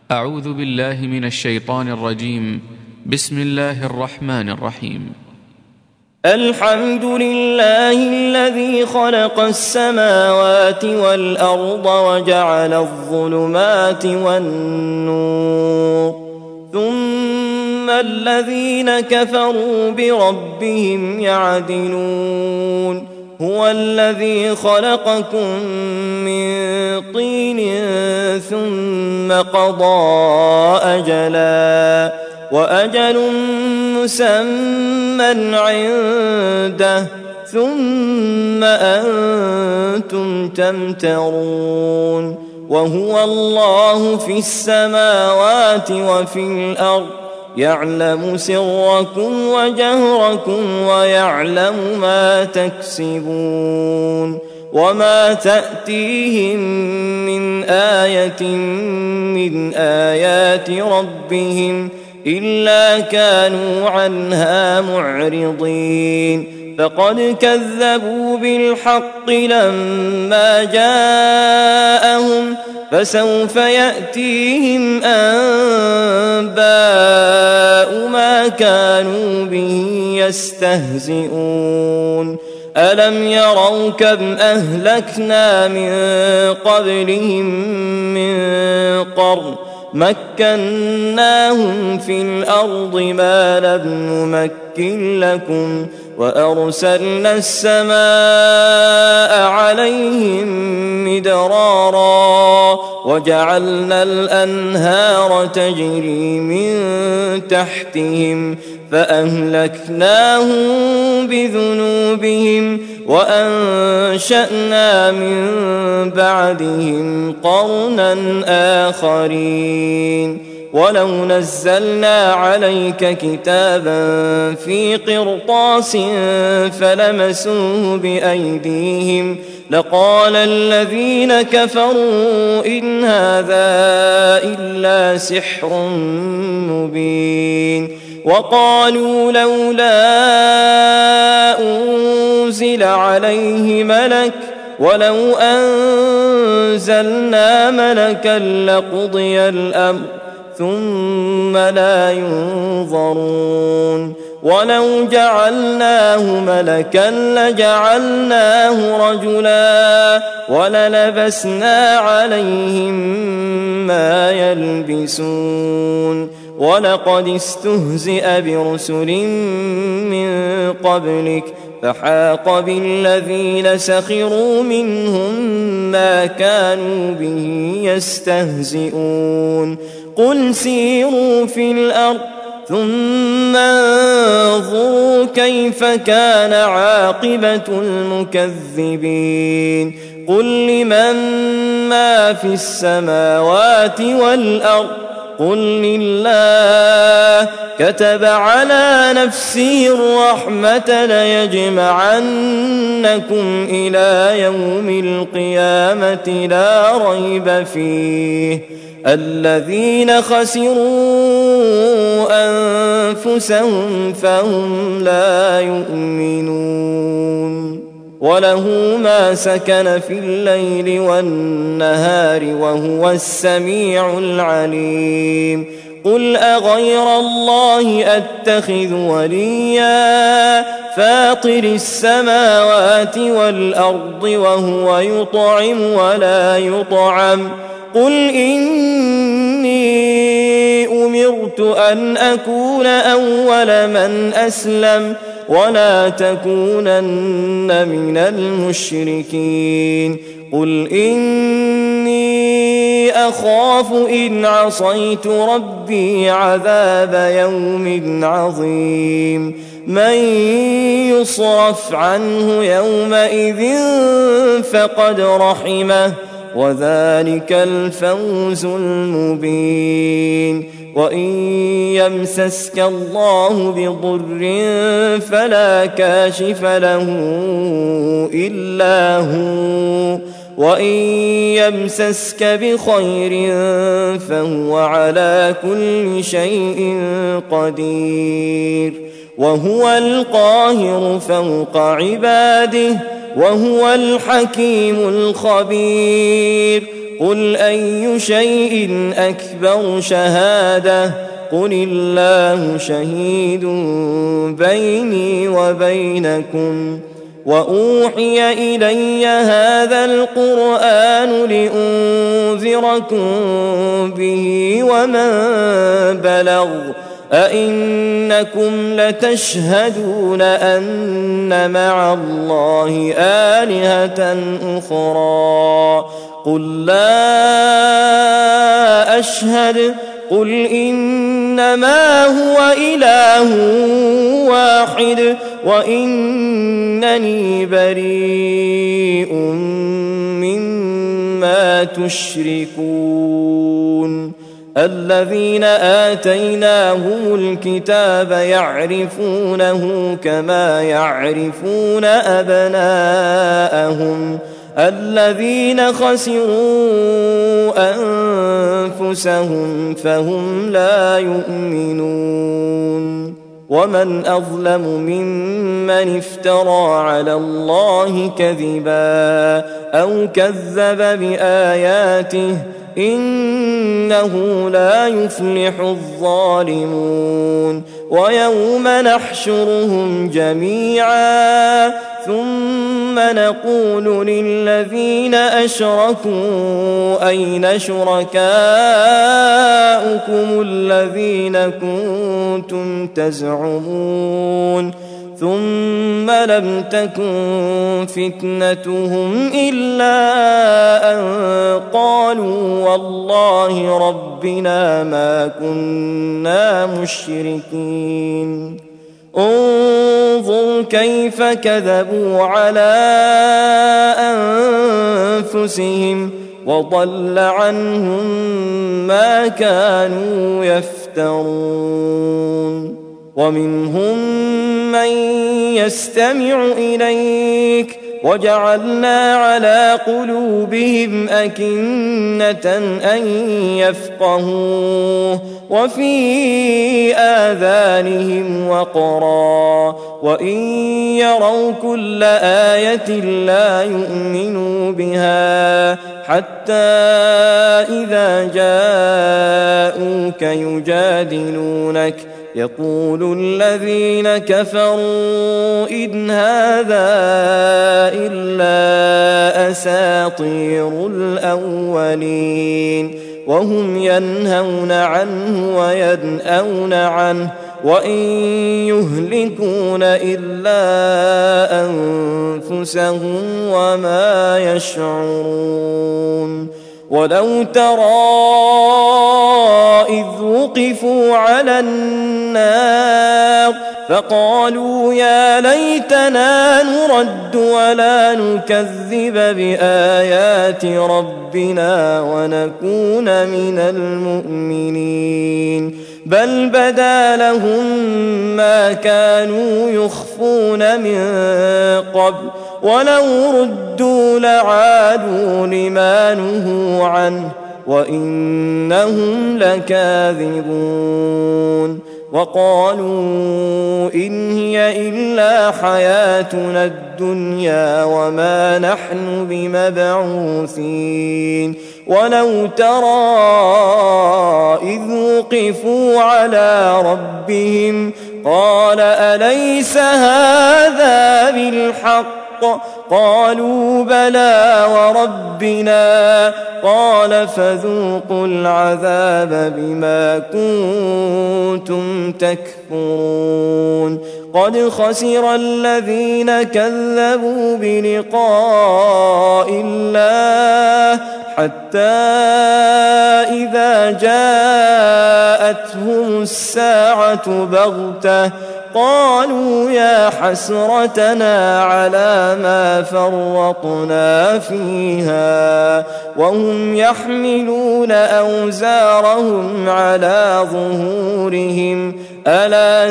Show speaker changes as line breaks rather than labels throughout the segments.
أعوذ بالله من الشيطان الرجيم. بسم الله الرحمن الرحيم.
الحمد لله الذي خلق السماوات والأرض وجعل الظلمات والنور، ثم الذين كفروا بربهم يعدلون. هو الذي خلقكم من طين ثم قضى أجلا، وأجل مسمى عنده، ثم أنتم تمترون. وهو الله في السماوات وفي الأرض، يعلم سركم وجهركم ويعلم ما تكسبون. وما تأتيهم من آية من آيات ربهم إلا كانوا عنها معرضين. فقد كذبوا بالحق لما جاءهم، فسوف يأتيهم أنباء ما كانوا به يستهزئون. ألم يروا كم أهلكنا من قبلهم من قرن مكناهم في الأرض ما لم نمكن لكم، وأرسلنا السماء عليهم مدرارا، وجعلنا الأنهار تجري من تحتهم، فأهلكناهم بذنوبهم وأنشأنا من بعدهم قرنا آخرين. ولو نزلنا عليك كتابا في قرطاس فلمسوه بأيديهم لقال الذين كفروا إن هذا إلا سحر مبين. وقالوا لولا أنزل عليه ملك، ولو أنزلنا ملكا لقضي الأمر ثم لا ينظرون. ولو جعلناه ملكا لجعلناه رجلا، وللبسنا عليهم ما يلبسون. ولقد استهزئ برسل من قبلك، فحاق بالذين سخروا منهم ما كانوا به يستهزئون. قل سيروا في الأرض ثم انظروا كيف كان عاقبة المكذبين. قل لمن ما في السماوات والأرض، قل لله. كتب على نفسه الرحمة ليجمعنكم إلى يوم القيامة لا ريب فيه. الذين خسروا أنفسهم فهم لا يؤمنون. وله ما سكن في الليل والنهار وهو السميع العليم. قل أغير الله أتخذ وليا فاطر السماوات والأرض وهو يطعم ولا يطعم. قل إني أمرت أن أكون أول من أسلم ولا تكونن من المشركين. قل إني أخاف إن عصيت ربي عذاب يوم عظيم. من يصرف عنه يومئذ فقد رحمه، وذلك الفوز المبين. وإن يمسسك الله بضر فلا كاشف له إلا هو، وإن يمسسك بخير فهو على كل شيء قدير. وهو القاهر فوق عباده، وهو الحكيم الخبير. قل أي شيء أكبر شهادة قل الله شهيد بيني وبينكم وأوحي إلي هذا القرآن لأنذركم به ومن بلغ أئنكم لتشهدون أن مع الله آلهة أخرى قل لا أشهد قل إنما هو إله واحد وإنني بريء مما تشركون الذين آتيناهم الكتاب يعرفونه كما يعرفون أبناءهم الذين خسروا أنفسهم فهم لا يؤمنون ومن أظلم ممن افترى على الله كذبا أو كذب بآياته إنه لا يفلح الظالمون ويوم نحشرهم جميعا ثم نقول للذين أشركوا أين شركاؤكم الذين كنتم تزعمون ثم لم تكن فتنتهم إلا أن قالوا والله ربنا ما كنا مشركين انظر كيف كذبوا على أنفسهم وضل عنهم ما كانوا يفترون ومنهم من يستمع إليك وجعلنا على قلوبهم أكنة أن يفقهوه وفي آذانهم وقرا وإن يروا كل آية لا يؤمنوا بها حتى إذا جاءوك يجادلونك يقول الذين كفروا إن هذا إلا أساطير الأولين وهم ينهون عنه وينأون عنه وإن يهلكون إلا أنفسهم وما يشعرون ولو ترى إذ وقفوا على النار فقالوا يا ليتنا نرد ولا نكذب بآيات ربنا ونكون من المؤمنين بل بدا لهم ما كانوا يخفون من قبل ولو ردوا لعادوا لما نهوا عنه وإنهم لكاذبون وقالوا إن هي إلا حياتنا الدنيا وما نحن بمبعوثين ولو ترى إذ وقفوا على ربهم قال أليس هذا بالحق قالوا بلى وربنا قال فذوقوا العذاب بما كنتم تكفرون قد خسر الذين كذبوا بلقاء الله حتى إذا جاءتهم الساعة بغتة قالوا يا حسرتنا على ما فرطنا فيها وهم يحملون أوزارهم على ظهورهم ألا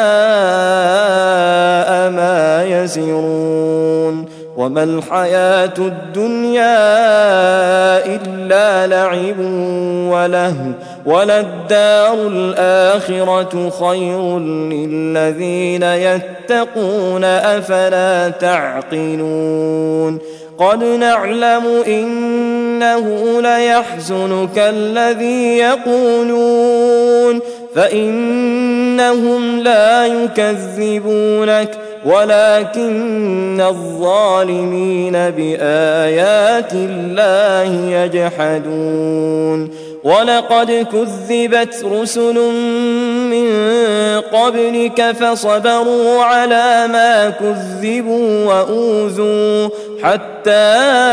ساء ما يزرون وما الحياة الدنيا إلا لعب ولهو وللدار الآخرة خير للذين يتقون أفلا تعقلون قد نعلم إنه ليحزنك الذي يقولون فإنهم لا يكذبونك ولكن الظالمين بآيات الله يجحدون ولقد كذبت رسل من قبلك فصبروا على ما كذبوا وأوذوا حتى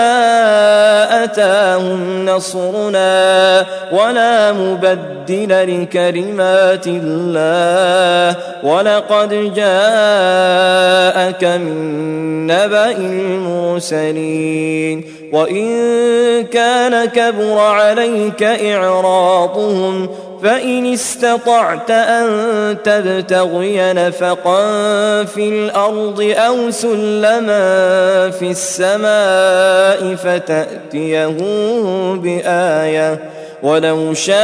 أتاهم نصرنا ولا مبدل لكلمات الله ولقد جاءك من نبأ المرسلين وإن كان كبر عليك إعراضهم فإن استطعت أن تبتغي نفقا في الأرض أو سلما في السماء فتأتيهم بآية ولو شاء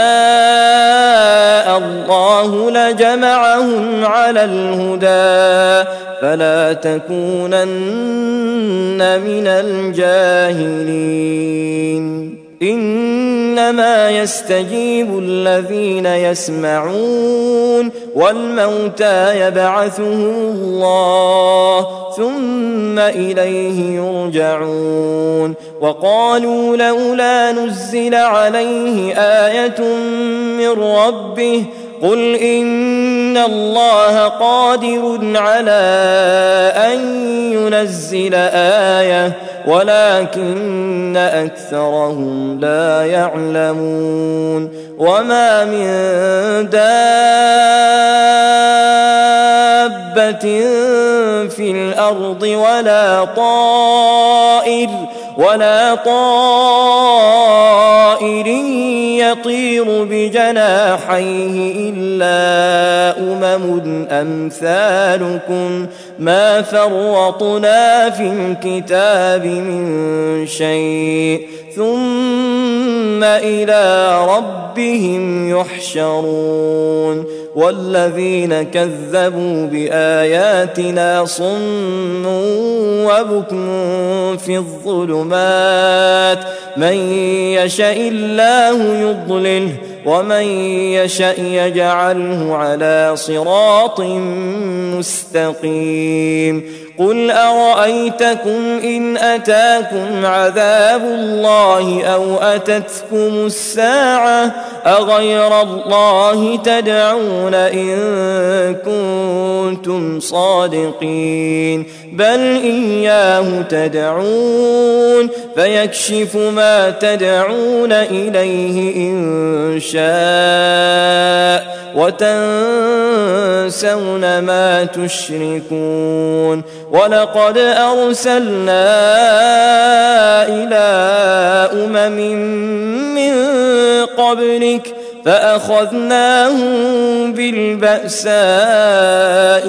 الله لجمعهم على الهدى فلا تكونن من الجاهلين إنما يستجيب الذين يسمعون والموتى يبعثهم الله ثم إليه يرجعون وقالوا لولا نزل عليه آية من ربه قل إن الله قادر على أن ينزل آية ولكن أكثرهم لا يعلمون وما من دابة في الأرض ولا طائر يطير بجناحيه إلا أمم أمثالكم ما فرطنا في الكتاب من شيء ثم إلى ربهم يحشرون والذين كذبوا بآياتنا صم وبكم في الظلمات من يشاء الله يضلله ومن يشاء يجعله على صراط مستقيم قل أرأيتكم إن أتاكم عذاب الله أو أتتكم الساعة أغير الله تدعون إن كنتم صادقين بل إياه تدعون فيكشف ما تدعون إليه إن شاء وتنسون ما تشركون ولقد أرسلنا إلى أمم من قبلك فأخذناهم بالبأساء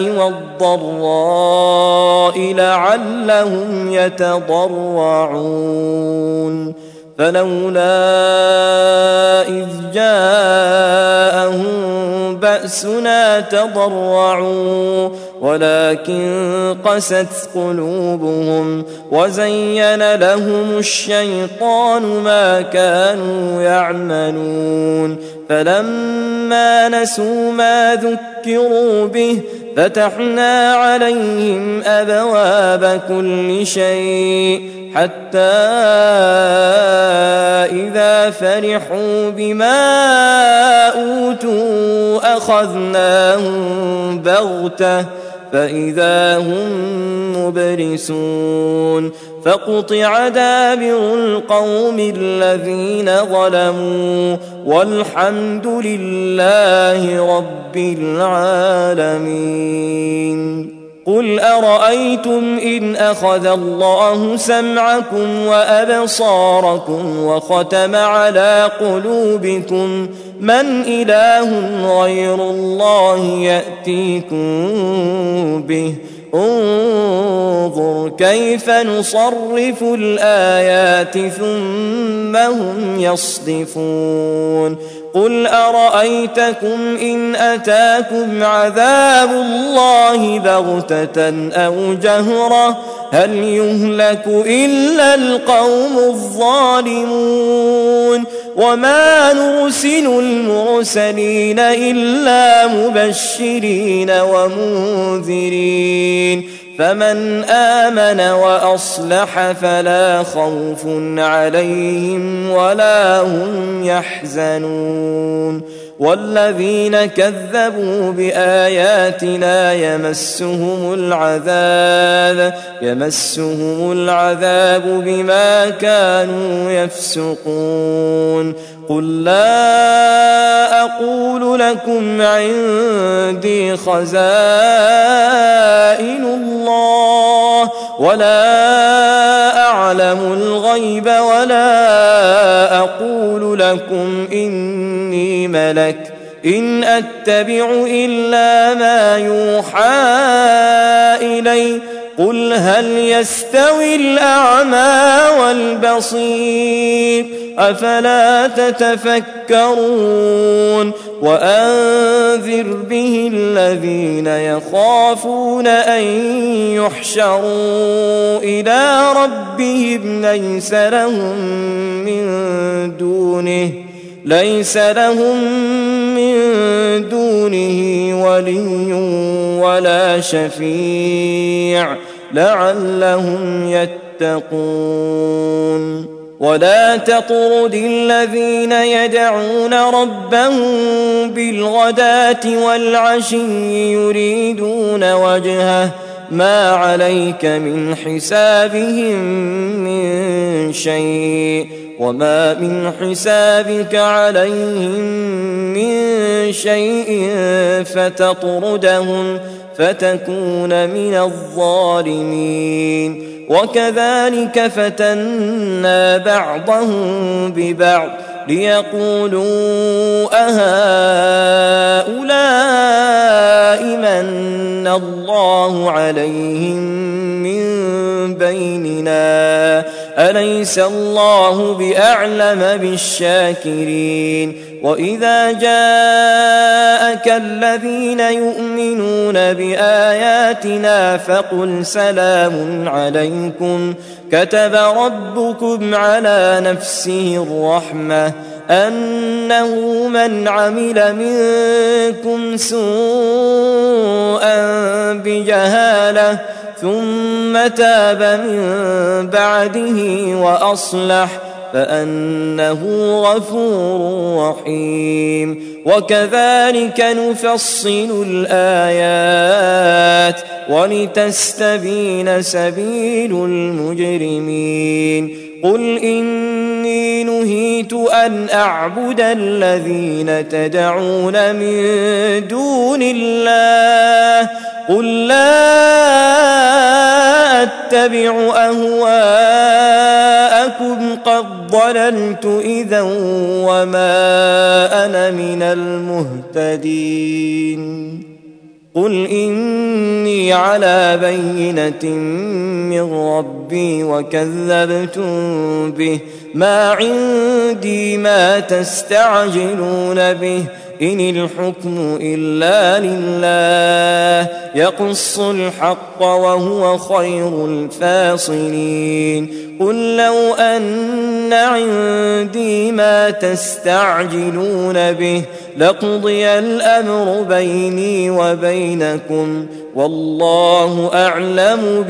والضراء لعلهم يتضرعون فلولا إذ جاءهم بأسنا تضرعوا ولكن قست قلوبهم وزين لهم الشيطان ما كانوا يعملون فلما نسوا ما ذكروا به فتحنا عليهم أبواب كل شيء حتى إذا فرحوا بما أوتوا أخذناهم بغتة فإذا هم مبلسون فقطع دابر القوم الذين ظلموا والحمد لله رب العالمين قل أرأيتم إن أخذ الله سمعكم وأبصاركم وختم على قلوبكم من إله غير الله يأتيكم به انظر كيف نصرف الآيات ثم هم يصدفون قل أرأيتكم إن أتاكم عذاب الله بغتة أو جهرة هل يهلك إلا القوم الظالمون وما نرسل المرسلين إلا مبشرين ومنذرين فمن آمن وأصلح فلا خوف عليهم ولا هم يحزنون والذين كذبوا بآياتنا يمسهم العذاب بما كانوا يفسقون قل لا أقول لكم عندي خزائن الله ولا أعلم الغيب ولا أقول لكم إني ملك إن أتبع إلا ما يوحى إلي قل هل يستوي الأعمى والبصير أفلا تتفكرون وأنذر به الذين يخافون أن يحشروا إلى ربهم ليس لهم من دونه ولي ولا شفيع لعلهم يتقون ولا تطرد الذين يدعون ربهم بالغداة والعشي يريدون وجهه ما عليك من حسابهم من شيء وما من حسابك عليهم من شيء فتطردهم فتكون من الظالمين وكذلك فتنا بعضهم ببعض ليقولوا أهؤلاء من الله عليهم من بيننا أليس الله بأعلم بالشاكرين وإذا جاءك الذين يؤمنون بآياتنا فقل سلام عليكم كتب ربكم على نفسه الرحمة أنه من عمل منكم سوءا بجهالة ثم تاب من بعده وأصلح فأنه غفور رحيم وكذلك نفصل الآيات ولتستبين سبيل المجرمين قل إني نهيت أن أعبد الذين تدعون من دون الله قل لا أتبع أهواءكم قد ضللت إذا وما أنا من المهتدين قل إني على بينة من ربي وكذبتم به ما عندي ما تستعجلون به إن الحكم إلا لله يقص الحق وهو خير الفاصلين قل لو أن عندي ما تستعجلون به لقضي الأمر بيني وبينكم والله أعلم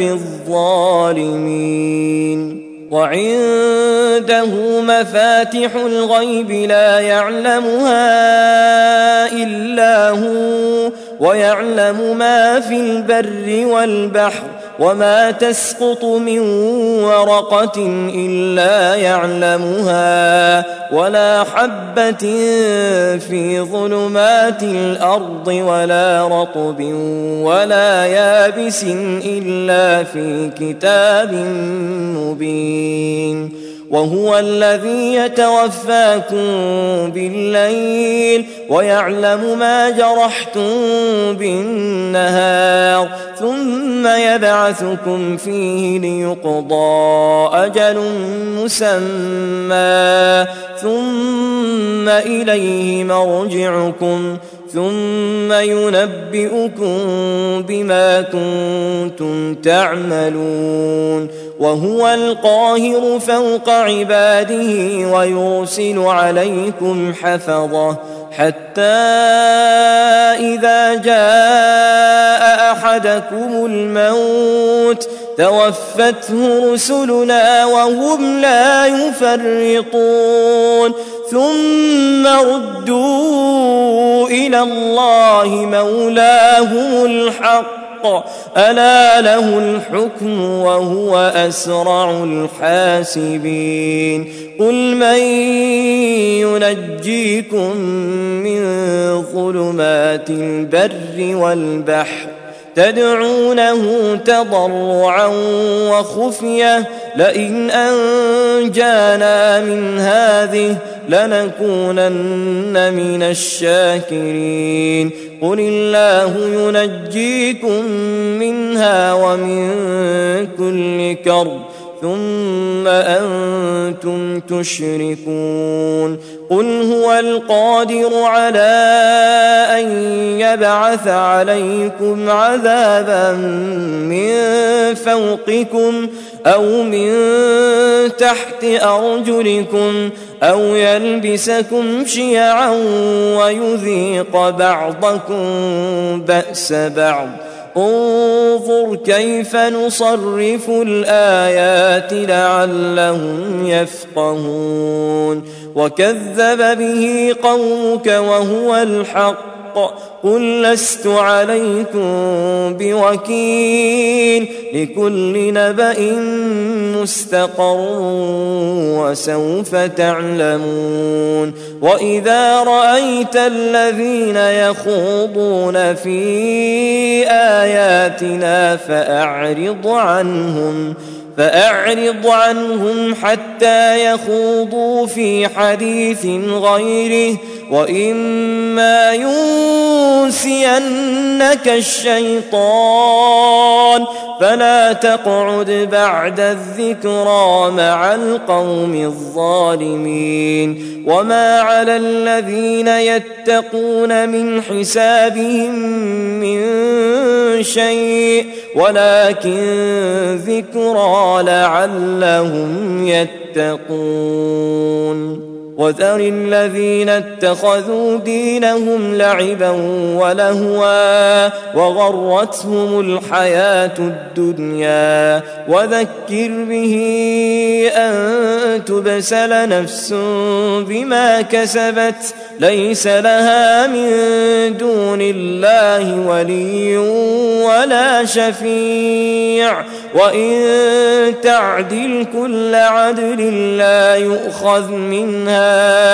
بالظالمين وعنده مفاتح الغيب لا يعلمها إلا هو ويعلم ما في البر والبحر وما تسقط من ورقة إلا يعلمها ولا حبة في ظلمات الأرض ولا رطب ولا يابس إلا في كتاب مبين وهو الذي يتوفاكم بالليل ويعلم ما جرحتم بالنهار ثم يبعثكم فيه ليقضى أجل مسمى ثم إليه مرجعكم ثم ينبئكم بما كنتم تعملون وهو القاهر فوق عباده ويرسل عليكم حفظه حتى إذا جاء أحدكم الموت توفته رسلنا وهم لا يفرطون ثم ردوا إلى الله مولاهم الحق ألا له الحكم وهو أسرع الحاسبين قل من ينجيكم من ظلمات البر والبحر تدعونه تضرعا وخفية لئن أنجانا من هذه لنكونن من الشاكرين قل الله ينجيكم منها ومن كل كرب ثم أنتم تشركون قل هو القادر على أن يبعث عليكم عذابا من فوقكم أو من تحت أرجلكم أو يلبسكم شيعا ويذيق بعضكم بأس بعض انظر كيف نصرف الآيات لعلهم يفقهون وكذب به قومك وهو الحق قل لست عليكم بوكيل لكل نبأ مستقر وسوف تعلمون وإذا رأيت الذين يخوضون في آياتنا فأعرض عنهم حتى يخوضوا في حديث غيره وإما ينسينك الشيطان فلا تقعد بعد الذكرى مع القوم الظالمين وما على الذين يتقون من حسابهم من شيء ولكن ذكرى لعلهم يتقون وذر الذين اتخذوا دينهم لعبا ولهوا وغرتهم الحياة الدنيا وذكر به أن تبسل نفس بما كسبت ليس لها من دون الله ولي ولا شفيع وإن تعدل كل عدل لا يؤخذ منها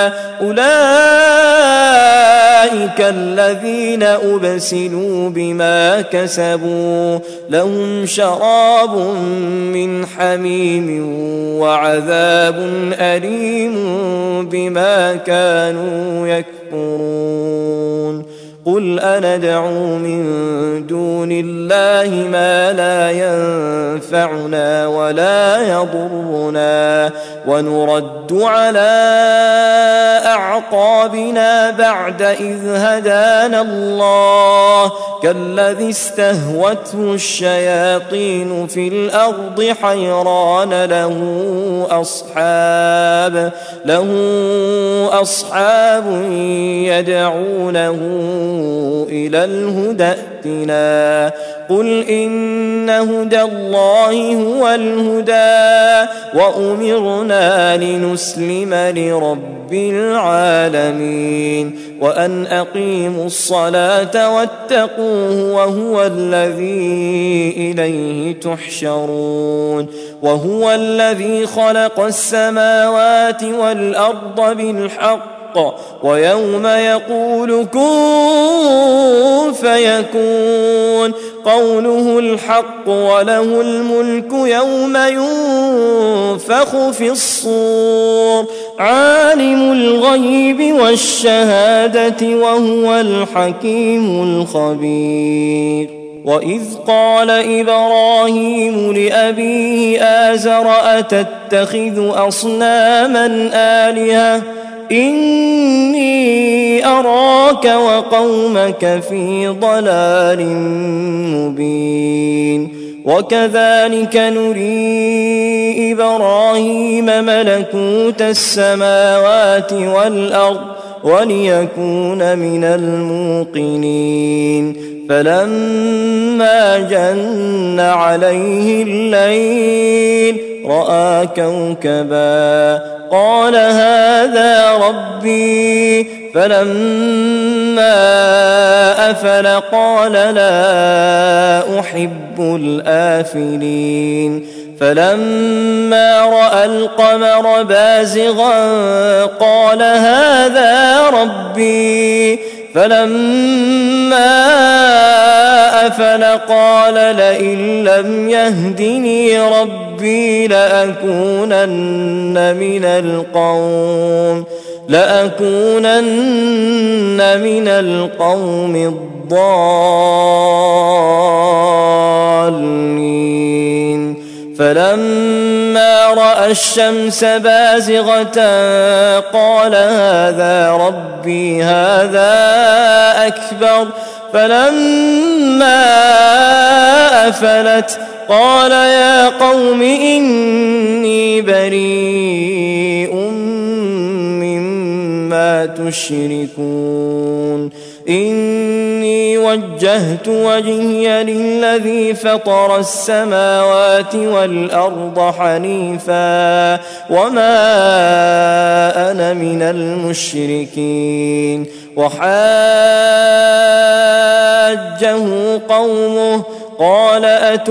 أولئك الذين أبسلوا بما كسبوا لهم شراب من حميم وعذاب أليم بما كانوا يكفرون قل أندعو من دون الله ما لا ينفعنا ولا يضرنا ونرد على أعقابنا بعد إذ هدانا الله كالذي استهوته الشياطين في الأرض حيران له أصحاب يدعونه إلى الهدى ائتنا قل إن هدى الله هو الهدى وأمرنا لنسلم لرب العالمين وأن أقيموا الصلاة واتقوه وهو الذي إليه تحشرون وهو الذي خلق السماوات والأرض بالحق ويوم يقول كن فيكون قوله الحق وله الملك يوم ينفخ في الصور عالم الغيب والشهادة وهو الحكيم الخبير وإذ قال إبراهيم لأبيه آزر أتتخذ أصناما آلهة إني أراك وقومك في ضلال مبين وكذلك نري إبراهيم ملكوت السماوات والأرض وليكون من الموقنين فلما جن عليه الليل رأى كوكبا قال هذا ربي فلما أفل قال لا أحب الآفلين فلما رأى القمر بازغا قال هذا ربي فلما أفل قال لئن لم يهدني ربي لأكونن من القوم الضالين فلما رأى الشمس بازغة قال هذا ربي هذا أكبر فلما أفلت قال يا قوم إني بريء مما تشركون إني وجهت وجهي للذي فطر السماوات والأرض حنيفا وما أنا من المشركين وحاجه قومه قال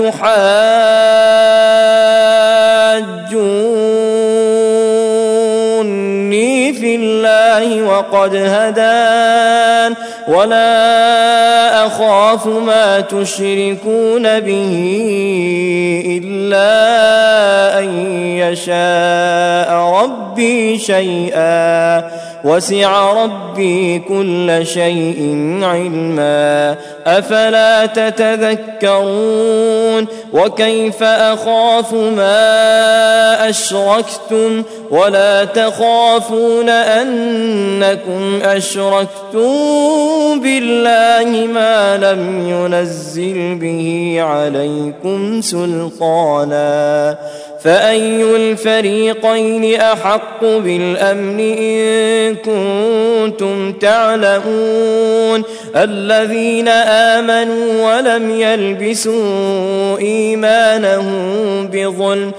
أتحاجوني في الله وقد هدان ولا أخاف ما تشركون به إلا أن يشاء ربي شيئا وسع ربي كل شيء علما أفلا تتذكرون وكيف أخاف ما أشركتم ولا تخافون أنكم أشركتم بالله ما لم ينزل به عليكم سلطانا فأي الفريقين أحق بالأمن إن كنتم تعلمون الذين آمنوا ولم يلبسوا إيمانهم بظلم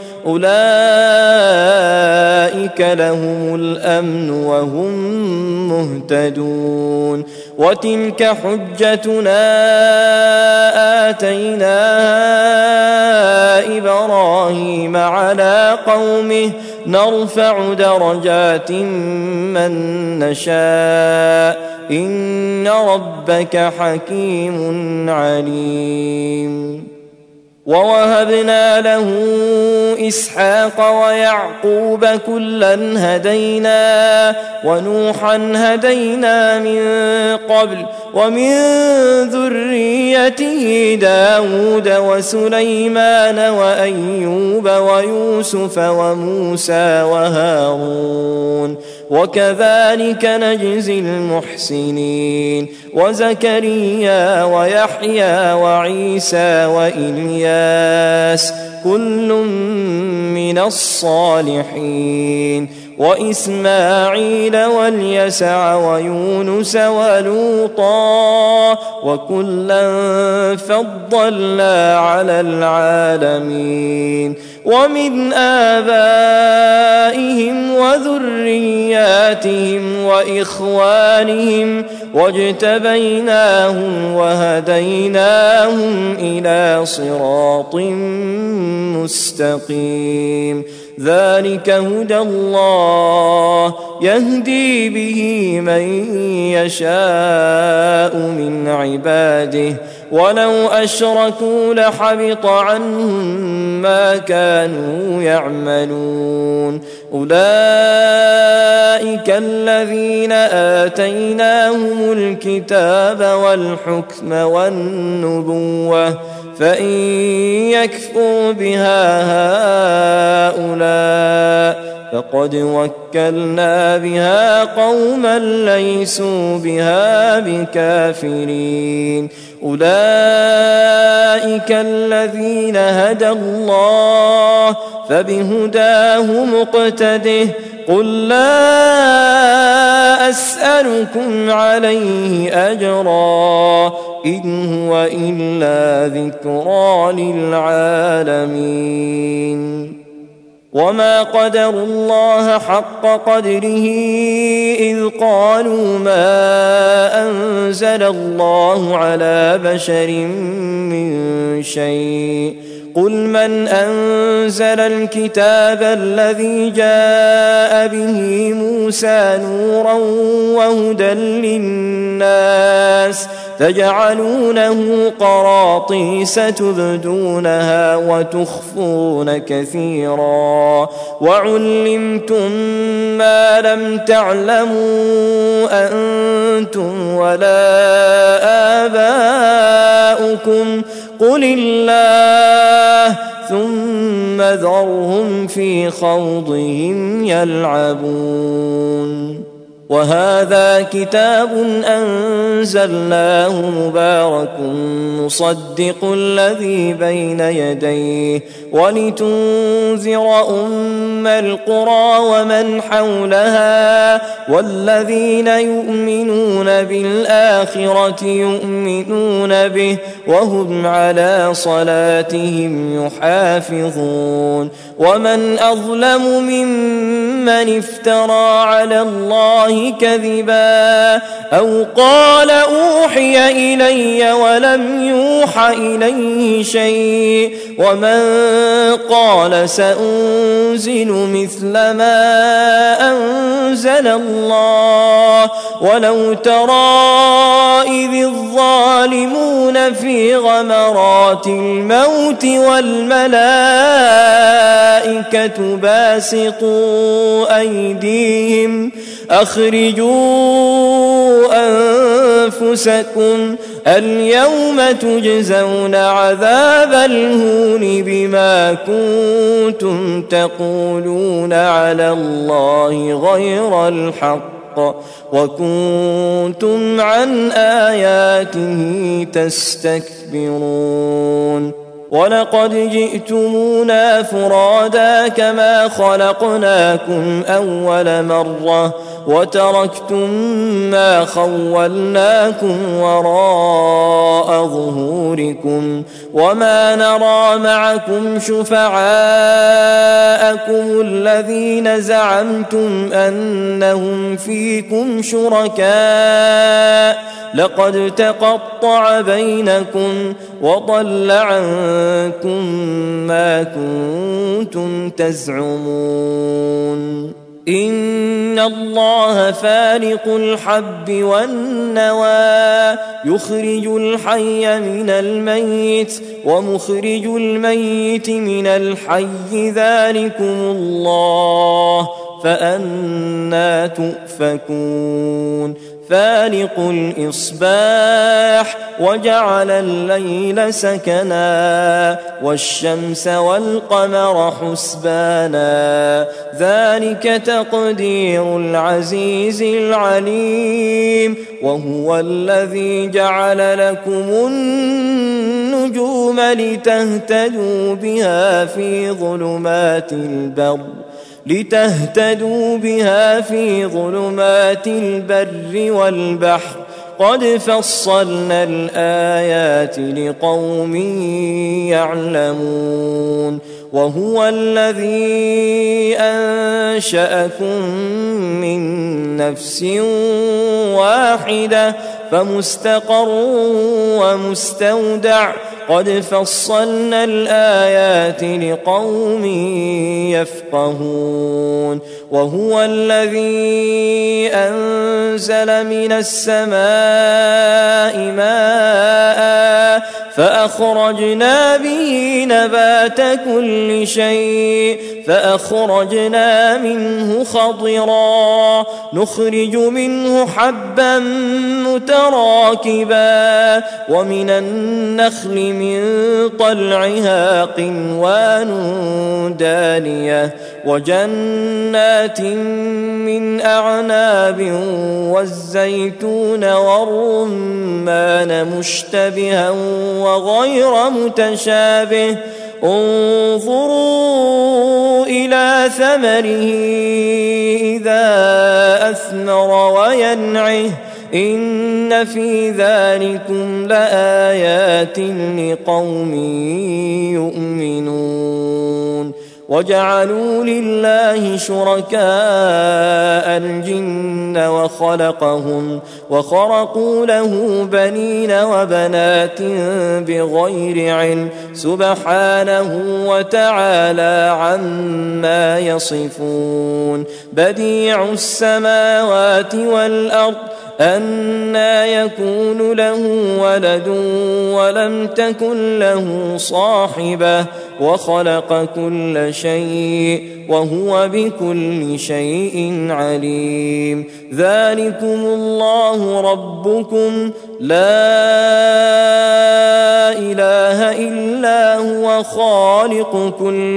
أولئك لهم الأمن وهم مهتدون وتلك حجتنا آتيناها إبراهيم على قومه نرفع درجات من نشاء إن ربك حكيم عليم ووهبنا له إسحاق ويعقوب كلا هدينا ونوحا هدينا من قبل ومن ذريته داود وسليمان وأيوب ويوسف وموسى وهارون وكذلك نجزي المحسنين وزكريا ويحيى وعيسى وإلياس كل من الصالحين وإسماعيل واليسع ويونس ولوطا وكلا فضلنا على العالمين ومن آبائهم وذرياتهم وإخوانهم واجتبيناهم وهديناهم إلى صراط مستقيم ذلك هدى الله يهدي به من يشاء من عباده ولو أشركوا لحبط عنهم ما كانوا يعملون أولئك الذين آتيناهم الكتاب والحكم والنبوة فإن يكفر بها هؤلاء فقد وكلنا بها قوما ليسوا بها بكافرين أولئك الذين هدى الله فبهداه مقتده قل لا أسألكم عليه أجرا إن هو إلا ذكرى للعالمين وما قدروا الله حق قدره إذ قالوا ما أنزل الله على بشر من شيء قل من أنزل الكتاب الذي جاء به موسى نورا وهدى للناس تجعلونه قراطيس تبدونها وتخفون كثيرا وعلمتم ما لم تعلموا أنتم ولا آباؤكم قل الله ثم ذرهم في خوضهم يلعبون وهذا كتاب أنزلناه مبارك مصدق الذي بين يديه ولتنذر أم القرى ومن حولها والذين يؤمنون بالآخرة يؤمنون به وهم على صلاتهم يحافظون ومن أظلم ممن افترى على الله كذبا أو قال أوحي إلي ولم يوح إليه شيء ومن قال سأنزل مثل ما أنزل الله ولو ترى إذ الظالمون في غمرات الموت والملائكة باسطوا أيديهم أخرجوا أنفسكم اليوم تجزون عذاب الهون بما كنتم تقولون على الله غير الحق وكنتم عن آياته تستكبرون ولقد جئتمونا فرادا كما خلقناكم أول مرة وتركتم ما خولناكم وراء ظهوركم وما نرى معكم شفعاءكم الذين زعمتم أنهم فيكم شركاء لقد تقطع بينكم وضل عنكم ما كنتم تزعمون إن الله فالق الحب والنوى يخرج الحي من الميت ومخرج الميت من الحي ذلكم الله فأنى تؤفكون فالق الإصباح وجعل الليل سكنا والشمس والقمر حسبانا ذلك تقدير العزيز العليم وهو الذي جعل لكم النجوم لتهتدوا بها في ظلمات البر والبحر قد فصلنا الآيات لقوم يعلمون وهو الذي أنشأكم من نفس واحدة فمستقر ومستودع قد فصلنا الآيات لقوم يفقهون وهو الذي أنزل من السماء ماء فأخرجنا به نبات كل شيء فأخرجنا منه خضرا نخرج منه حبا متراكبا ومن النخل من طلعها قنوان دانية وجنات من أعناب والزيتون والرمان مشتبها وغير متشابه انظروا إلى ثمره إذا أثمر وينعه إن في ذلكم لآيات لقوم يؤمنون وجعلوا لله شركاء الجن وخلقهم وخرقوا له بنين وبنات بغير علم سبحانه وتعالى عما يصفون بديع السماوات والأرض أنى يكون له ولد ولم تكن له صاحبة وخلق كل شيء وهو بكل شيء عليم ذلكم الله ربكم لا إله إلا هو خالق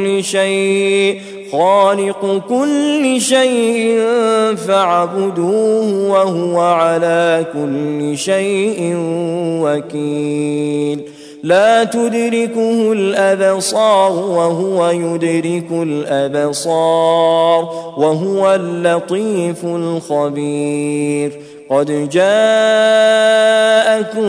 كل شيء فاعبدوه وهو على كل شيء وكيل لا تدركه الأبصار وهو يدرك الأبصار وهو اللطيف الخبير قد جاءكم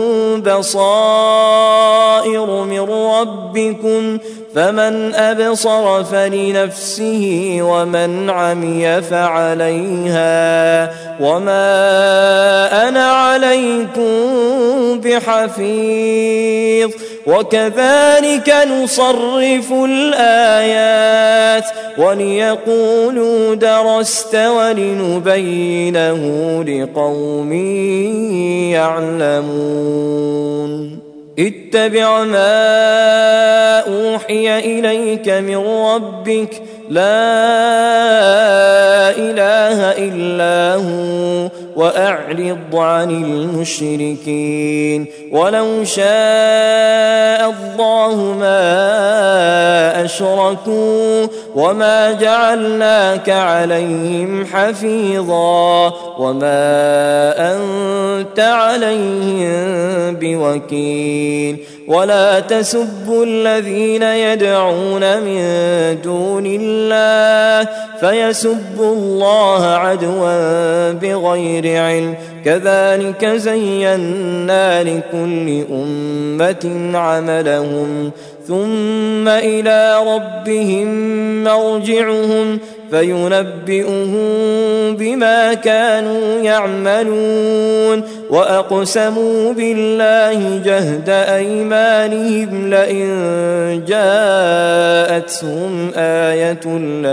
بصائر من ربكم فمن أبصر فلنفسه ومن عمي فعليها وما أنا عليكم بحفيظ وكذلك نصرف الآيات وليقولوا درست ولنبينه لقوم يعلمون اتبع ما أوحي إليك من ربك لا إله إلا هو وأعرض عن المشركين ولو شاء الله ما أشركوا وما جعلناك عليهم حفيظا وما أنت عليهم بوكيل ولا تسبوا الذين يدعون من دون الله فيسبوا الله عدوا بغير علم كذلك زينا لكل أمة عملهم ثم إلى ربهم مرجعهم فينبئهم بما كانوا يعملون وأقسموا بالله جهد أيمانهم لئن جاءتهم آية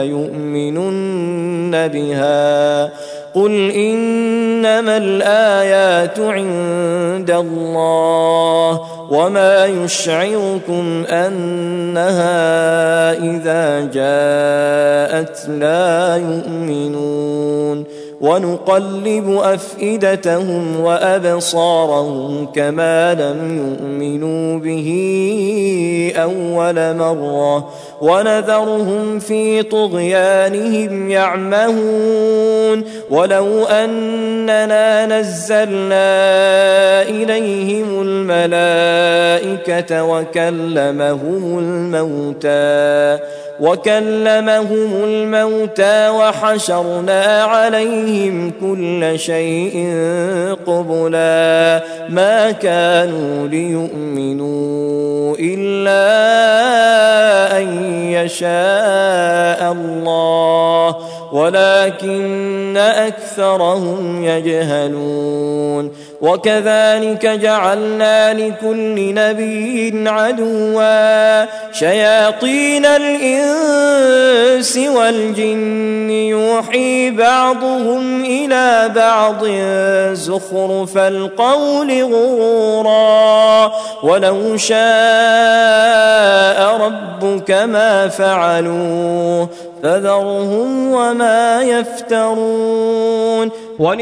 ليؤمنن بها قل إنما الآيات عند الله وما يشعركم أنها إذا جاءت لا يؤمنون ونقلب أفئدتهم وأبصارهم كما لم يؤمنوا به أول مرة ونذرهم في طغيانهم يعمهون ولو أننا نزلنا إليهم الملائكة وكلمهم الموتى وحشرنا عليهم كل شيء قبلا ما كانوا ليؤمنوا إلا أن يشاء الله ولكن أكثرهم يجهلون وكذلك جعلنا لكل نبي عدوا شياطين الإنس والجن يوحي بعضهم إلى بعض زخرف القول غرورا ولو شاء ربك ما فعلوه فذرهم وما يفترون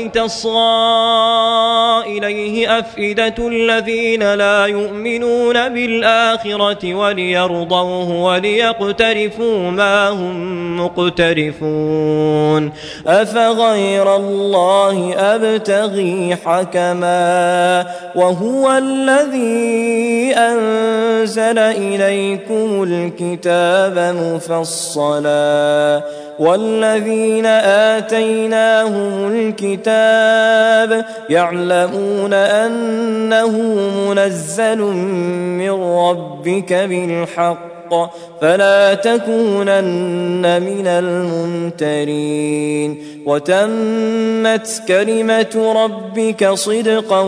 ولتصغى إليه أفئدة الذين لا يؤمنون بالآخرة وليرضوه وليقترفوا ما هم مقترفون أفغير الله أبتغي حكما وهو الذي أنزل إليكم الكتاب مفصلا والذين آتيناهم الكتاب يعلمون أنه منزل من ربك بالحق فلا تكونن من الممترين وتمت كلمة ربك صدقا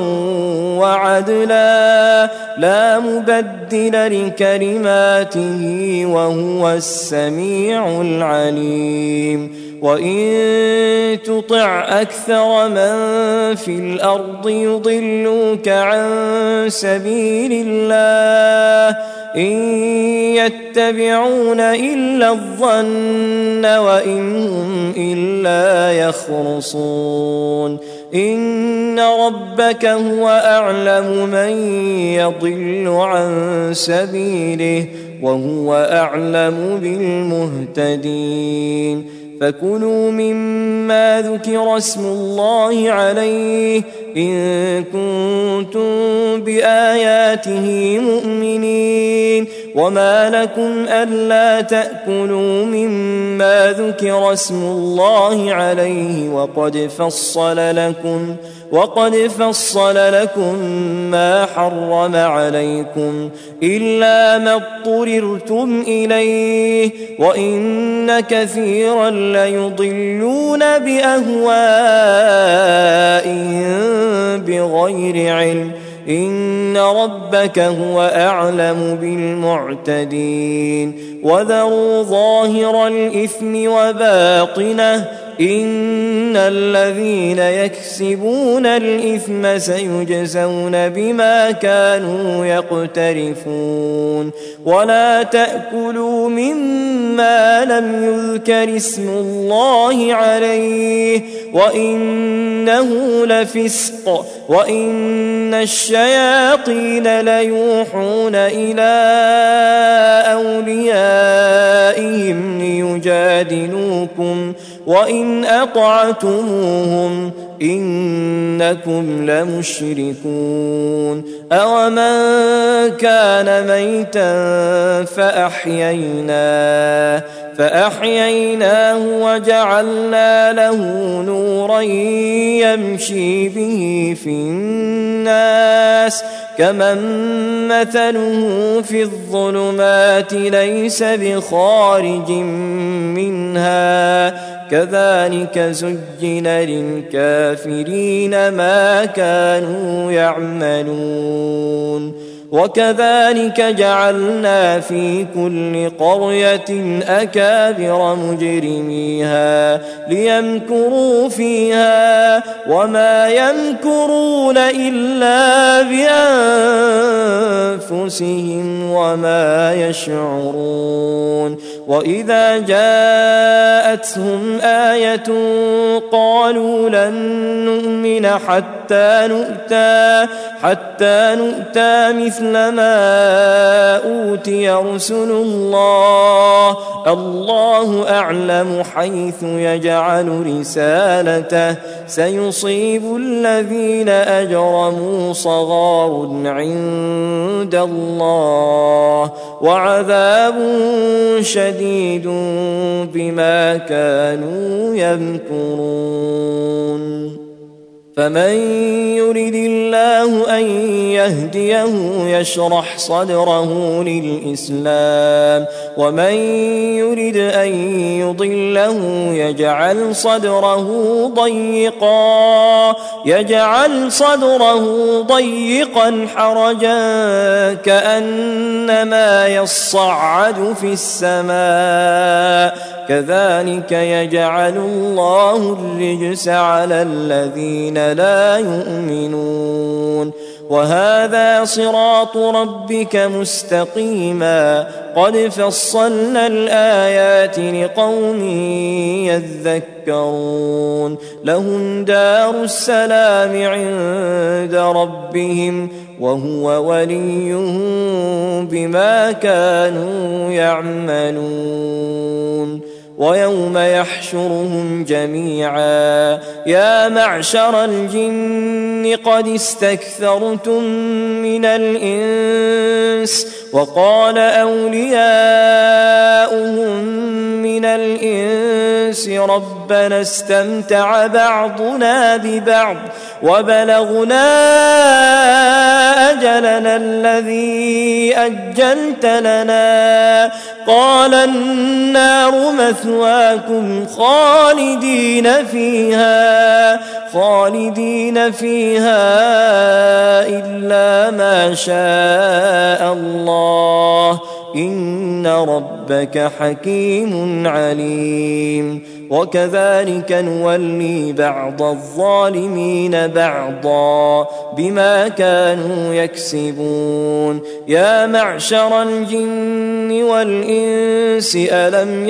وعدلا لا مبدل لكلماته وهو السميع العليم وإن تطع أكثر من في الأرض يضلوك عن سبيل الله إن يتبعون إلا الظن وإن هم إلا يخرصون إن ربك هو أعلم من يضل عن سبيله وهو أعلم بالمهتدين فكلوا مما ذكر اسم الله عليه إن كنتم بآياته مؤمنين وما لكم ألا تأكلوا مما ذكر اسم الله عليه وقد فصل لكم ما حرم عليكم إلا ما اضطررتم إليه وإن كثيرا ليضلون بأهوائهم بغير علم إن ربك هو أعلم بالمعتدين وذروا ظاهر الإثم وباطنه إن الذين يكسبون الإثم سيجزون بما كانوا يقترفون ولا تأكلوا مما لم يذكر اسم الله عليه وإنه لفسق وإن الشياطين ليوحون إلى أوليائهم ليجادلوكم وإن أطعتموهم إنكم لمشركون أومن كان ميتا فأحييناه وجعلنا له نورا يمشي به في الناس كمن مثله في الظلمات ليس بخارج منها كذلك زين للكافرين ما كانوا يعملون وكذلك جعلنا في كل قرية أكابر مجرميها ليمكروا فيها وما يمكرون إلا بأنفسهم وما يشعرون وإذا جاءتهم آية قالوا لن نؤمن حتى نؤتى مثل ما أوتي رسل الله أعلم حيث يجعل رسالته سيصيب الذين أجرموا صغار عند الله وعذاب شديد بما كانوا يمكرون فمن يرد الله أن يهديه يشرح صدره للإسلام ومن يرد أن يضله يجعل صدره ضيقا حرجا كأنما يصعد في السماء كذلك يجعل الله الرجس على الذين لا يؤمنون وهذا صراط ربك مستقيما قد فصلنا الآيات لقوم يذكرون لهم دار السلام عند ربهم وهو وليهم بما كانوا يعملون ويوم يحشرهم جميعا يا معشر الجن قد استكثرتم من الإنس وقال أولياؤهم من الإنس ربنا استمتع بعضنا ببعض وبلغنا أجلنا الذي أجلت لنا قال النار مثواكم خالدين فيها إلا ما شاء الله إن ربك حكيم عليم وكذلك نولي بعض الظالمين بعضا بما كانوا يكسبون يا معشر الجن والإنس ألم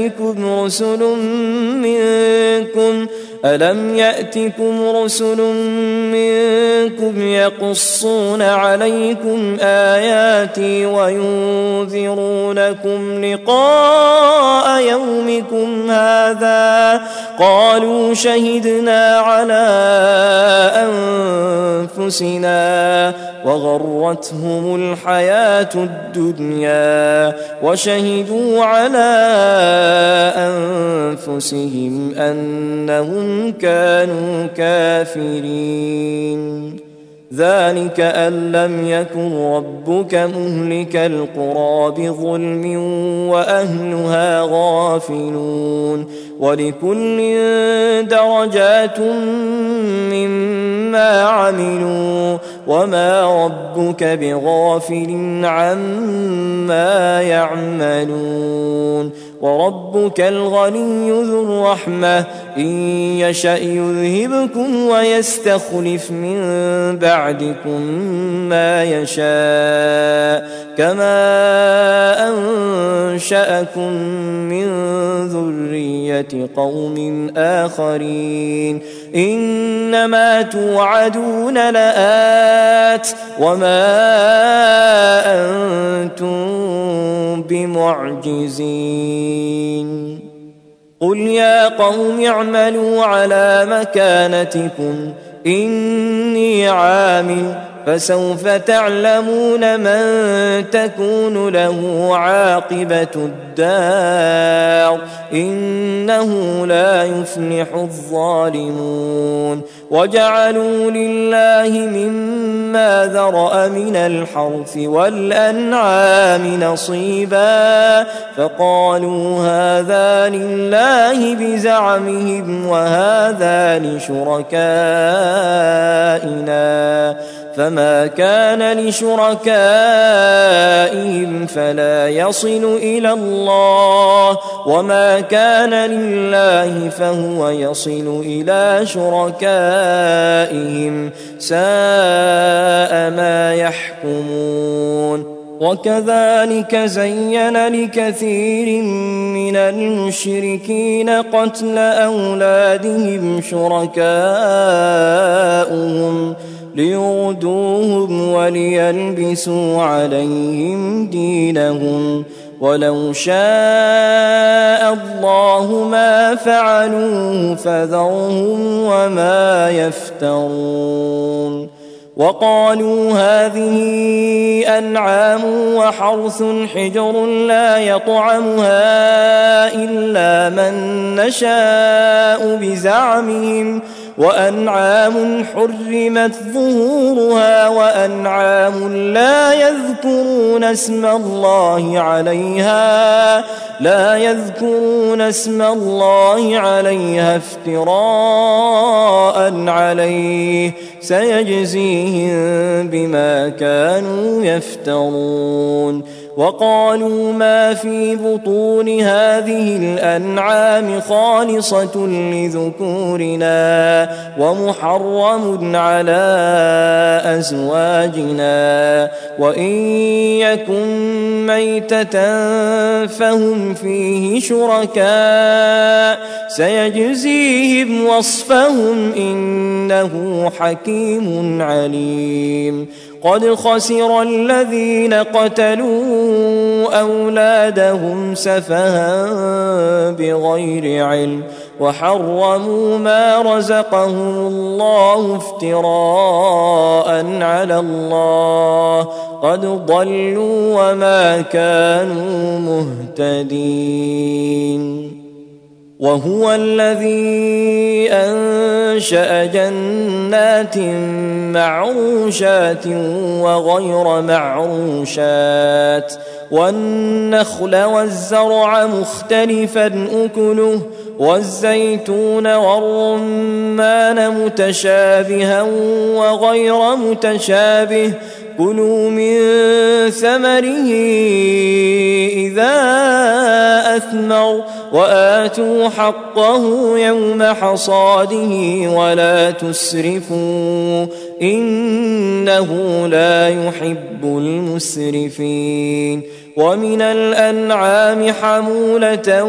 يأتكم رسل منكم يقصون عليكم آياتي وينذرونكم لقاء يومكم هذا قالوا شهدنا على أنفسنا وغرتهم الحياة الدنيا وشهدوا على أنفسهم أنهم كانوا كافرين ذلك أن لم يكن ربك مهلك القرى بظلم وأهلها غافلون ولكل درجات مما عملوا وما ربك بغافل عما يعملون وربك الغني ذو الرحمة إن يشأ يذهبكم ويستخلف من بعدكم ما يشاء كما أنشأكم من ذرية قوم آخرين إنما توعدون لآت وما أنتم بمعجزين قل يا قوم اعملوا على مكانتكم إني عامل فسوف تعلمون من تكون له عاقبة الدار إنه لا يفلح الظالمون وجعلوا لله مما ذرأ من الحرث والأنعام نصيبا فقالوا هذا لله بزعمهم وهذا لشركائنا فما كان لشركائهم فلا يصل إلى الله وما كان لله فهو يصل إلى شركائهم ساء ما يحكمون وكذلك زين لكثير من المشركين قتل أولادهم شركاؤهم ليردوهم وليلبسوا عليهم دينهم ولو شاء الله ما فعلوه فذرهم وما يفترون وقالوا هذه أنعام وحرث حجر لا يطعمها إلا من نشاء بزعمهم وأنعام حرمت ظهورها وأنعام لا يذكرون اسم الله عليها افتراء عليه سيجزيهم بما كانوا يفترون. وقالوا ما في بطون هذه الأنعام خالصة لذكورنا ومحرم على أزواجنا وإن يكن ميتة فهم فيه شركاء سيجزيهم وصفهم إنه حكيم عليم. قد خسر الذين قتلوا أولادهم سفها بغير علم وحرموا ما رزقهم الله افتراء على الله قد ضلوا وما كانوا مهتدين. وهو الذي أنشأ جنات معروشات وغير معروشات والنخل والزرع مختلفا أكله والزيتون والرمان متشابها وغير متشابه كلوا من ثمره إذا أثمر وآتوا حقه يوم حصاده ولا تسرفوا إنه لا يحب المسرفين. ومن الأنعام حمولة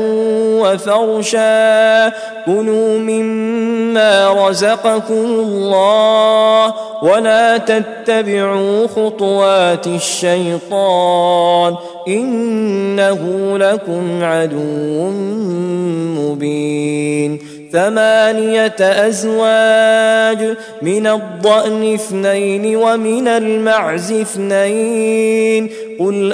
وفرشا كلوا مما رزقكم الله ولا تتبعوا خطوات الشيطان إنه لكم عدو مبين. 8 أزواج من الضأن 2 ومن المعز 2 قل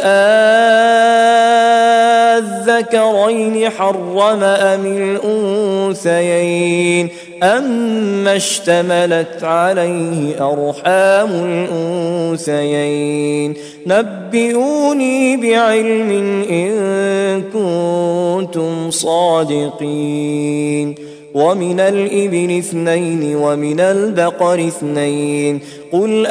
الذكرين حرم أم الأنثيين أما اشتملت عليه أرحام الأنثيين نبئوني بعلم إن كنتم صادقين. ومن الإبل 2 ومن البقر 2 قل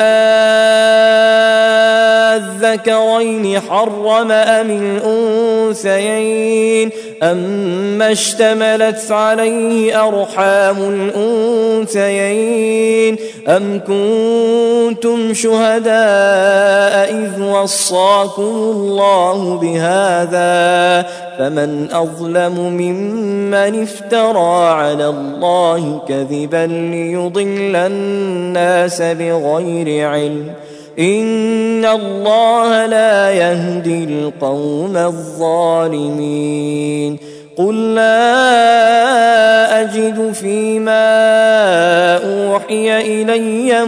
الذكرين حرم أم الأنثيين أما اشتملت عليه أرحام الأنثيين أم كنتم شهداء إذ وصاكم الله بهذا فمن أظلم ممن افترى على الله كذبا ليضل الناس بغير علم إن الله لا يهدي القوم الظالمين. قل لا أجد فيما أوحي إلي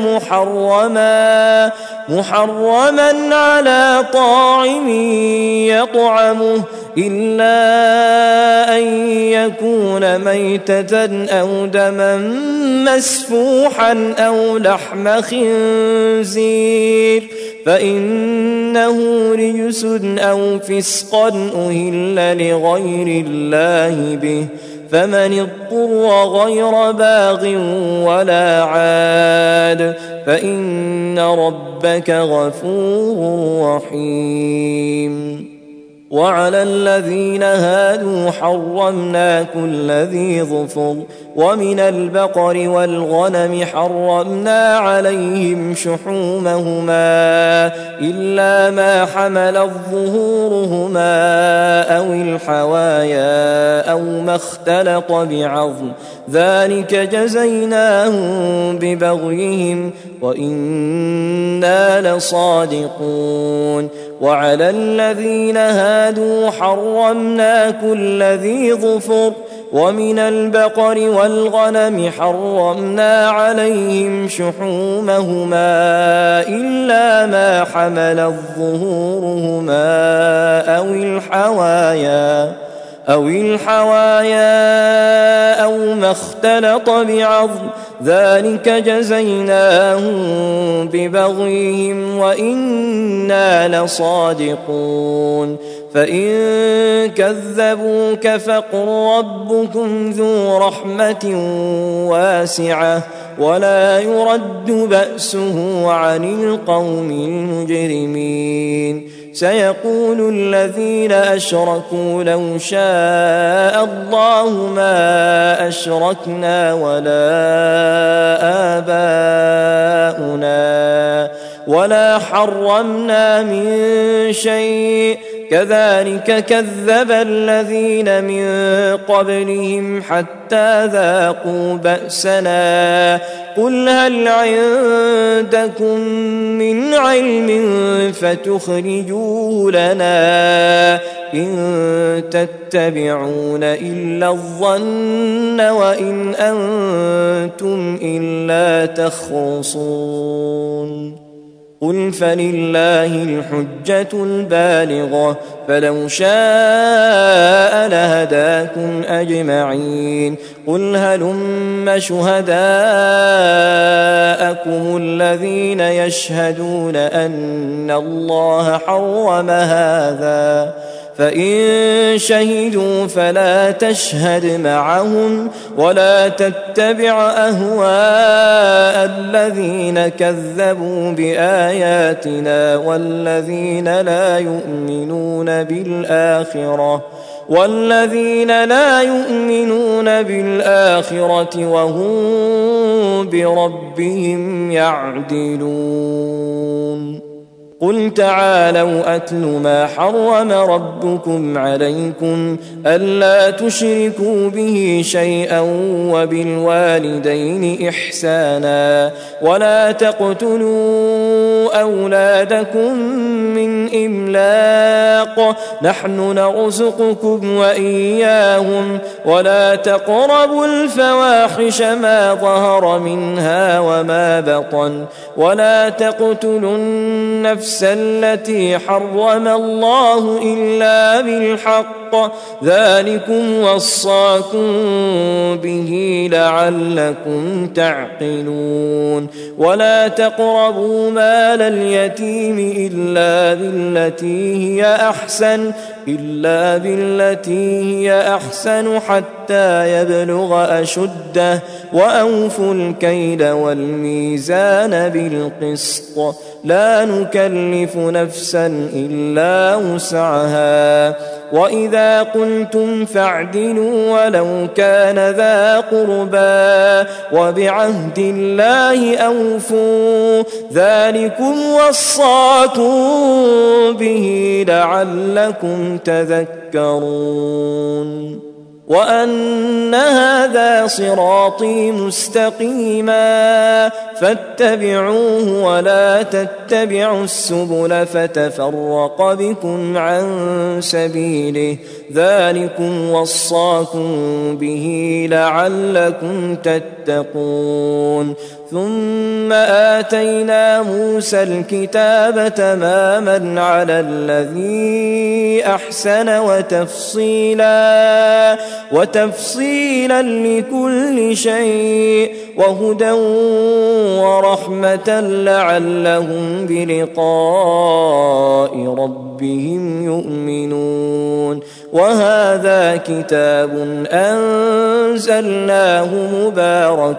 محرما على طاعم يطعمه إلا أن يكون ميتة أو دما مسفوحا أو لحم خنزير فإنه رجس أو فسقا أهل لغير الله به فمن اضطر غير باغ ولا عاد فإن ربك غفور رحيم. وعلى الذين هادوا حرمنا كل ذي ظفر ومن البقر والغنم حرمنا عليهم شحومهما إلا ما حملت ظهورهما أو الحوايا أو ما اختلط بعظم ذلك جزيناهم ببغيهم وإنا لصادقون. وعلى الذين هادوا حرمنا كل ذي ظفر ومن البقر والغنم حرمنا عليهم شحومهما إلا ما حملت ظهورهما أو الحوايا أو ما اختلط بعظم ذلك جزيناهم ببغيهم وإنا لصادقون فإن كذبوك فقل ربكم ذو رحمة واسعة ولا يرد بأسه عن القوم المجرمين سيقول الذين أشركوا لو شاء الله ما أشركنا ولا آباؤنا ولا حرمنا من شيء كذلك كذب الذين من قبلهم حتى ذاقوا بأسنا قل هل عندكم من علم فتخرجوه لنا إن تتبعون إلا الظن وإن أنتم إلا تخرصون قل فلله الحجة البالغة فلو شاء لهداكم أجمعين قل هلم شهداءكم الذين يشهدون أن الله حرم هذا فإن شهدوا فلا تشهد معهم ولا تتبع أهواء الذين كذبوا بآياتنا والذين لا يؤمنون بالآخرة وهم بربهم يعدلون قل تعالوا أتل ما حرم ربكم عليكم ألا تشركوا به شيئا وبالوالدين إحسانا ولا تقتلوا أولادكم من إملاق نحن نرزقكم وإياهم ولا تقربوا الفواحش ما ظهر منها وما بطن ولا تقتلوا النفس التي حرم الله إلا بالحق ذلكم وصاكم به لعلكم تعقلون ولا تقربوا مال اليتيم إلا بالتي هي أحسن حتى يبلغ أشده وأوفوا الكيل والميزان بالقسط لا نكلف نفسا إلا وسعها وإذا قلتم فاعدلوا ولو كان ذا قربى وبعهد الله أوفوا ذلكم وصاكم به لعلكم تذكرون وأن هذا صراطي مستقيما فاتبعوه ولا تتبعوا السبل فتفرق بكم عن سبيله ذلكم وصاكم به لعلكم تتقون ثم آتينا موسى الكتاب تماما على الذي أحسن وتفصيلا لكل شيء وهدى ورحمة لعلهم بلقاء ربهم يؤمنون وهذا كتاب أنزلناه مبارك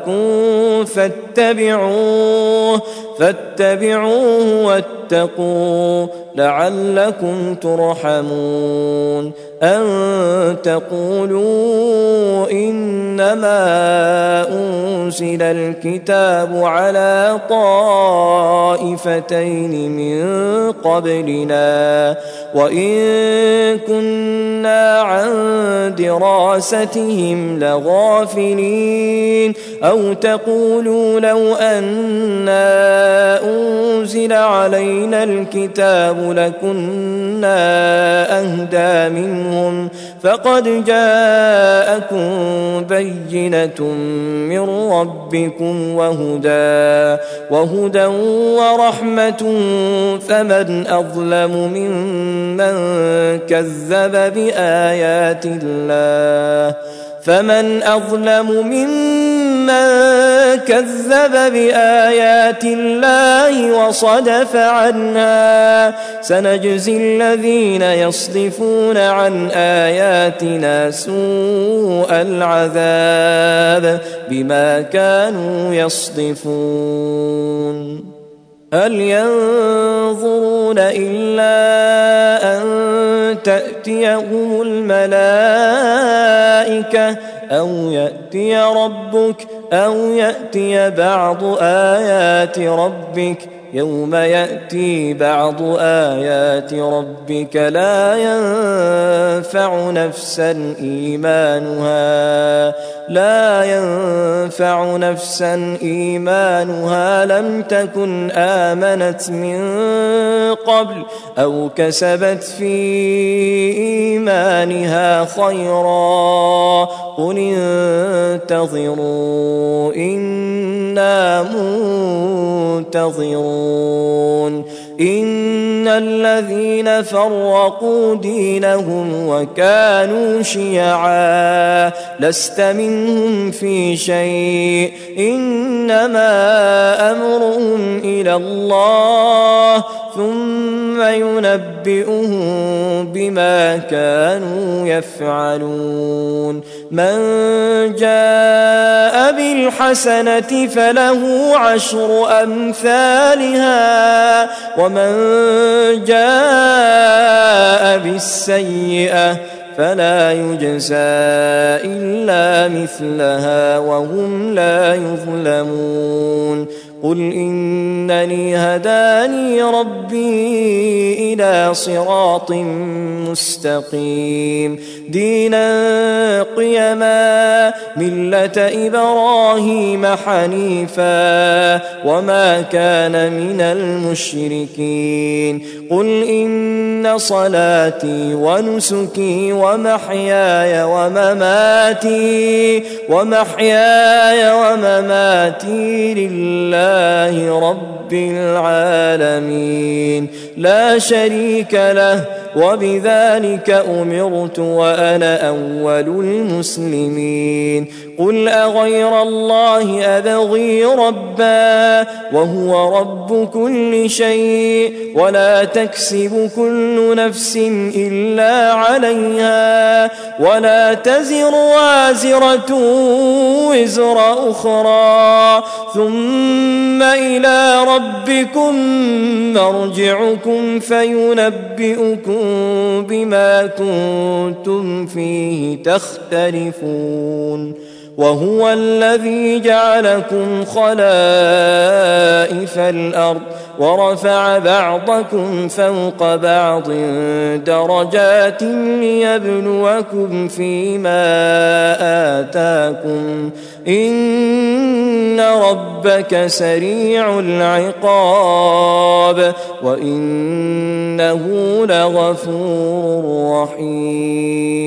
فاتبعوه واتقوا لعلكم ترحمون أن تقولوا إنما أنزل الكتاب على طائفتين من قبلنا وإن كنا عن دراستهم لغافلين أو تقولوا لو أنا أنزل نزل علينا الكتاب لكنا أهدى منهم فقد جاءكم بينة من ربكم وهدى ورحمة فمن أظلم ممن كذب بآيات الله وصدف عنها سنجزي الذين يصدفون عن آياتنا سوء العذاب بما كانوا يصدفون هل ينظرون إلا أن تأتيهم الملائكة أو يأتي ربك أو يأتي بعض آيات ربك يوم يأتي بعض آيات ربك لا ينفع نفسا إيمانها لم تكن آمنت من قبل أو كسبت في إيمانها خيرا قل انتظروا إنا منتظرون إن الذين فرقوا دينهم وكانوا شيعا لست منهم في شيء إنما أمرهم إلى الله ثم ينبئهم بما كانوا يفعلون من جاء بالحسنة فله 10 أمثالها ومن جاء بالسيئة فلا يجزى إلا مثلها وهم لا يظلمون قل إنني هداني ربي إلى صراط مستقيم دينا قيما ملة إبراهيم حنيفا وما كان من المشركين قل إن صلاتي ونسكي ومحياي ومماتي لله رب العالمين لا شريك له وبذلك أمرت وأنا أول المسلمين قل أغير الله أبغي ربا وهو رب كل شيء ولا تكسب كل نفس إلا عليها ولا تزر وازرة وزر أخرى ثم إلى ربكم مرجعكم فينبئكم بما كنتم فيه تختلفون وهو الذي جعلكم خلائف الأرض ورفع بعضكم فوق بعض درجات ليبلوكم فيما آتاكم إن ربك سريع العقاب وإنه لغفور رحيم